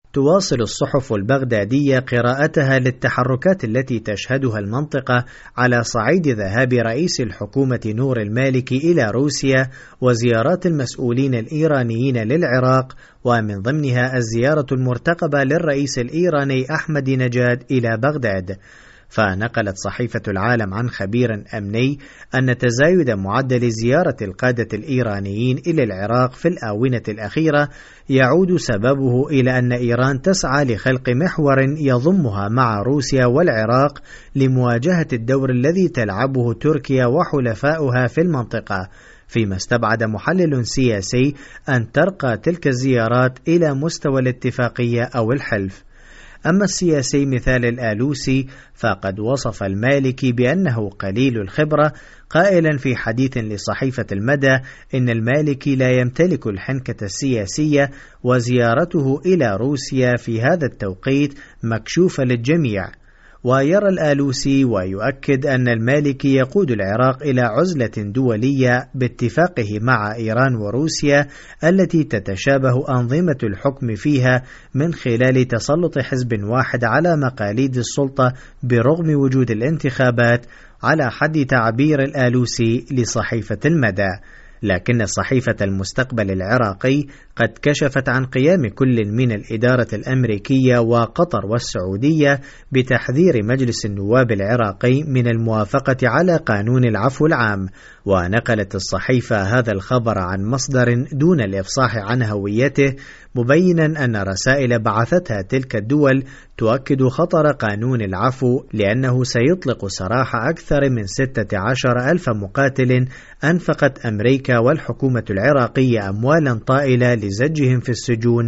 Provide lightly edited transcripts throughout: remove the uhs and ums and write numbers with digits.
تواصل الصحف البغدادية قراءتها للتحركات التي تشهدها المنطقة على صعيد ذهاب رئيس الحكومة نور المالكي إلى روسيا وزيارات المسؤولين الإيرانيين للعراق، ومن ضمنها الزيارة المرتقبة للرئيس الإيراني أحمد نجاد إلى بغداد. فنقلت صحيفة العالم عن خبير أمني أن تزايد معدل زيارة القادة الإيرانيين إلى العراق في الآونة الأخيرة يعود سببه إلى أن إيران تسعى لخلق محور يضمها مع روسيا والعراق لمواجهة الدور الذي تلعبه تركيا وحلفاؤها في المنطقة، فيما استبعد محلل سياسي أن ترقى تلك الزيارات إلى مستوى الاتفاقية أو الحلف. أما السياسي مثال الآلوسي فقد وصف المالكي بأنه قليل الخبرة، قائلا في حديث لصحيفة المدى إن المالكي لا يمتلك الحنكة السياسية، وزيارته إلى روسيا في هذا التوقيت مكشوفة للجميع. ويرى الآلوسي ويؤكد أن المالكي يقود العراق إلى عزلة دولية باتفاقه مع إيران وروسيا التي تتشابه أنظمة الحكم فيها من خلال تسلط حزب واحد على مقاليد السلطة برغم وجود الانتخابات، على حد تعبير الآلوسي لصحيفة المدى. لكن صحيفة المستقبل العراقي قد كشفت عن قيام كل من الإدارة الأمريكية وقطر والسعودية بتحذير مجلس النواب العراقي من الموافقة على قانون العفو العام. ونقلت الصحيفة هذا الخبر عن مصدر دون الإفصاح عن هويته، مبينا أن رسائل بعثتها تلك الدول تؤكد خطر قانون العفو، لأنه سيطلق سراح أكثر من 16,000 مقاتل أنفقت أمريكا والحكومة العراقية أموالا طائلة لزجهم في السجون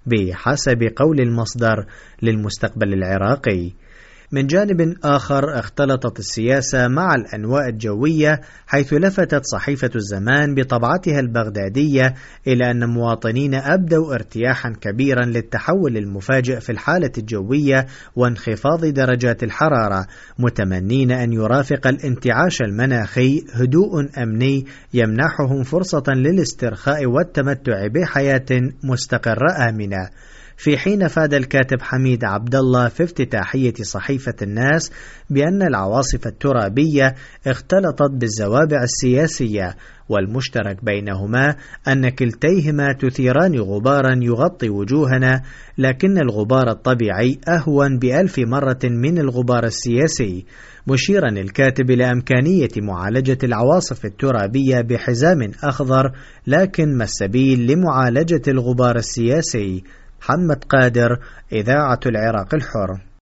بحسب قول المصدر للمستقبل العراقي. من جانب آخر اختلطت السياسة مع الأنواء الجوية، حيث لفتت صحيفة الزمان بطبعتها البغدادية إلى أن مواطنين أبدوا ارتياحا كبيرا للتحول المفاجئ في الحالة الجوية وانخفاض درجات الحرارة، متمنين أن يرافق الانتعاش المناخي هدوء أمني يمنحهم فرصة للاسترخاء والتمتع بحياة مستقرة آمنة. في حين أفاد الكاتب حميد عبد الله في افتتاحية صحيفة الناس بأن العواصف الترابية اختلطت بالزوابع السياسية، والمشترك بينهما أن كلتيهما تثيران غبارا يغطي وجوهنا، لكن الغبار الطبيعي أهون ب1000 مرة من الغبار السياسي، مشيرا الكاتب إلى إمكانية معالجة العواصف الترابية بحزام أخضر، لكن ما السبيل لمعالجة الغبار السياسي؟ محمد قادر، إذاعة العراق الحر.